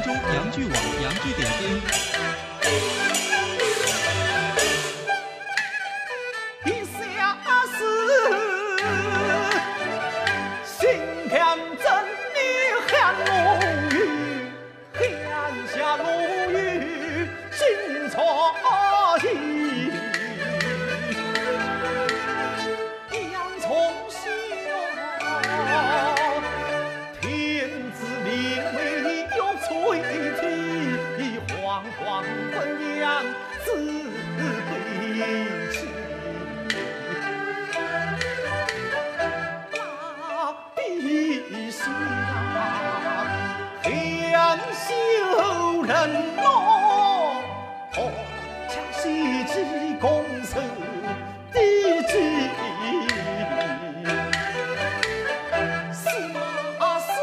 州洋剧网洋剧点评。 一下是心田真你寒露雨，寒下露雨心错意。洋葱笑，天子名为有垂体，惶惶本阳自归期。陛下，天修人诺，恰西济公守地基。司马氏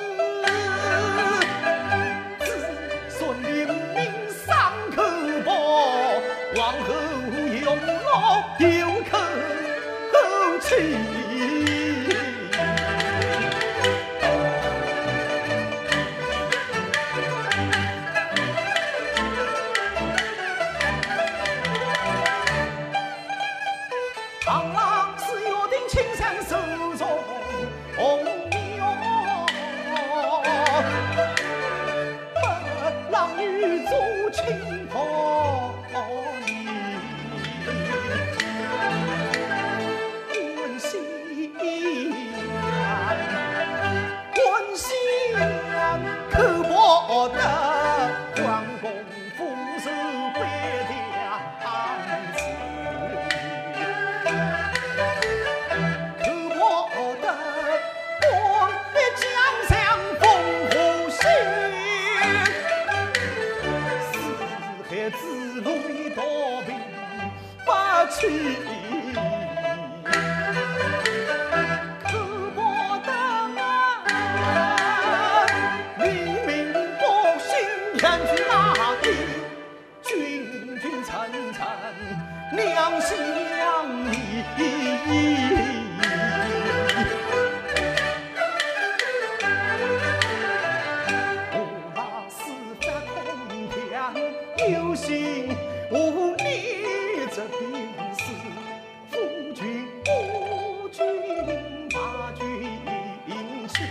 子孙灵命上口薄，往后用老有口气。螳螂是约定青山手中红苗，本郎与主情婆姨，温馨可博得关公俯首拜梁子。子路多病不起，可博得黎民百姓天去哪里？君君臣臣两相依。有心无力这便是夫君无君把君弃，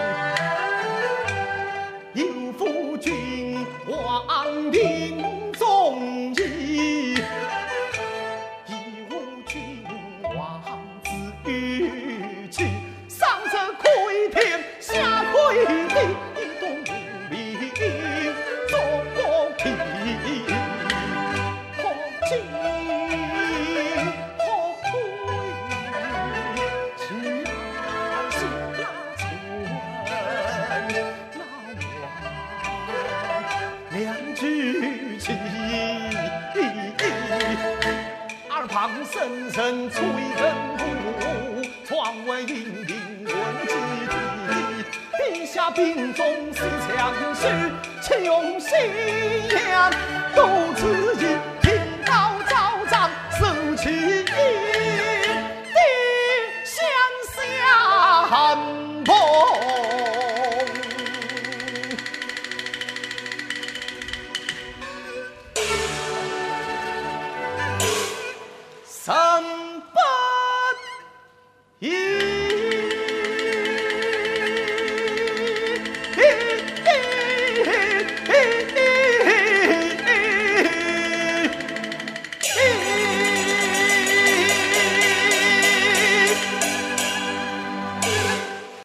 有夫君亡命忠义，亦无君王子玉器，上者窥天，下窥地。两句情，耳旁声声催人哭，窗外隐隐问几地。陛下病重思强士，且用心言，独自